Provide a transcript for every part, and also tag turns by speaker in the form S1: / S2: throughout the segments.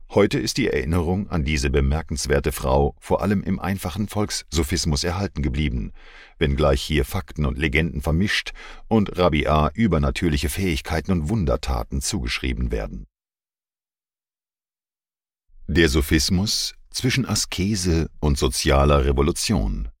S1: Heute ist die Erinnerung an diese bemerkenswerte Frau vor allem im einfachen Volkssophismus erhalten geblieben, wenngleich hier Fakten und Legenden vermischt und Rabia übernatürliche Fähigkeiten und Wundertaten zugeschrieben werden. Der Sophismus zwischen Askese und sozialer Revolution.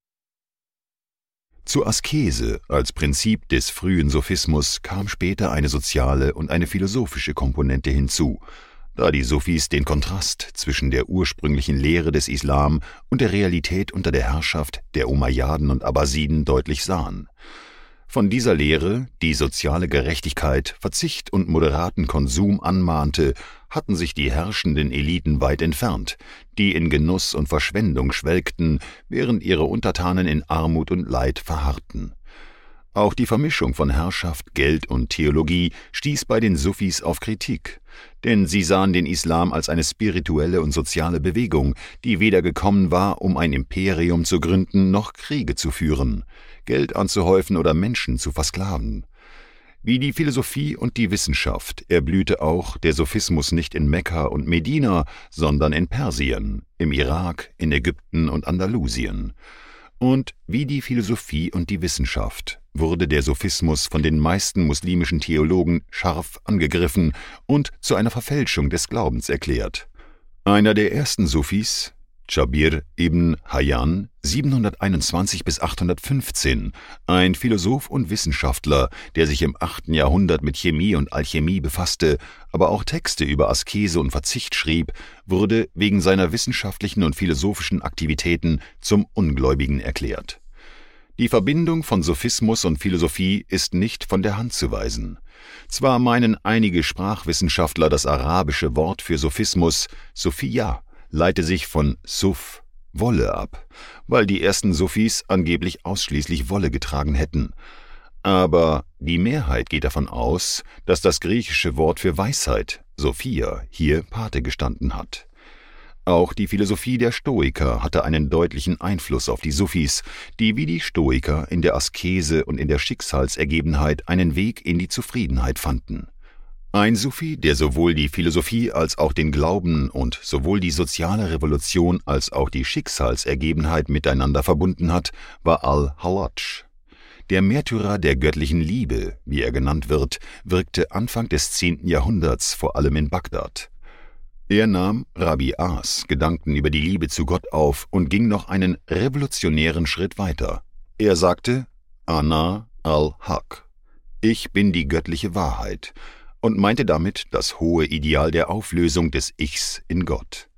S1: Zur Askese als Prinzip des frühen Sophismus kam später eine soziale und eine philosophische Komponente hinzu, da die Sufis den Kontrast zwischen der ursprünglichen Lehre des Islam und der Realität unter der Herrschaft der Umayyaden und Abbasiden deutlich sahen. Von dieser Lehre, die soziale Gerechtigkeit, Verzicht und moderaten Konsum anmahnte, hatten sich die herrschenden Eliten weit entfernt, die in Genuss und Verschwendung schwelgten, während ihre Untertanen in Armut und Leid verharrten. Auch die Vermischung von Herrschaft, Geld und Theologie stieß bei den Sufis auf Kritik, denn sie sahen den Islam als eine spirituelle und soziale Bewegung, die weder gekommen war, um ein Imperium zu gründen, noch Kriege zu führen, Geld anzuhäufen oder Menschen zu versklaven. Wie die Philosophie und die Wissenschaft erblühte auch der Sophismus nicht in Mekka und Medina, sondern in Persien, im Irak, in Ägypten und Andalusien. Und wie die Philosophie und die Wissenschaft wurde der Sophismus von den meisten muslimischen Theologen scharf angegriffen und zu einer Verfälschung des Glaubens erklärt. Einer der ersten Sufis, Dschabir ibn Hayyan, 721 bis 815, ein Philosoph und Wissenschaftler, der sich im 8. Jahrhundert mit Chemie und Alchemie befasste, aber auch Texte über Askese und Verzicht schrieb, wurde wegen seiner wissenschaftlichen und philosophischen Aktivitäten zum Ungläubigen erklärt. Die Verbindung von Sophismus und Philosophie ist nicht von der Hand zu weisen. Zwar meinen einige Sprachwissenschaftler das arabische Wort für Sophismus, Sophia, leite sich von Suf, Wolle ab, weil die ersten Sufis angeblich ausschließlich Wolle getragen hätten. Aber die Mehrheit geht davon aus, dass das griechische Wort für Weisheit, Sophia, hier Pate gestanden hat. Auch die Philosophie der Stoiker hatte einen deutlichen Einfluss auf die Sufis, die wie die Stoiker in der Askese und in der Schicksalsergebenheit einen Weg in die Zufriedenheit fanden. Ein Sufi, der sowohl die Philosophie als auch den Glauben und sowohl die soziale Revolution als auch die Schicksalsergebenheit miteinander verbunden hat, war Al-Hallaj. Der Märtyrer der göttlichen Liebe, wie er genannt wird, wirkte Anfang des 10. Jahrhunderts vor allem in Bagdad. Er nahm Rabi'as Gedanken über die Liebe zu Gott auf und ging noch einen revolutionären Schritt weiter. Er sagte, Ana al-Haq, ich bin die göttliche Wahrheit, und meinte damit das hohe Ideal der Auflösung des Ichs in Gott.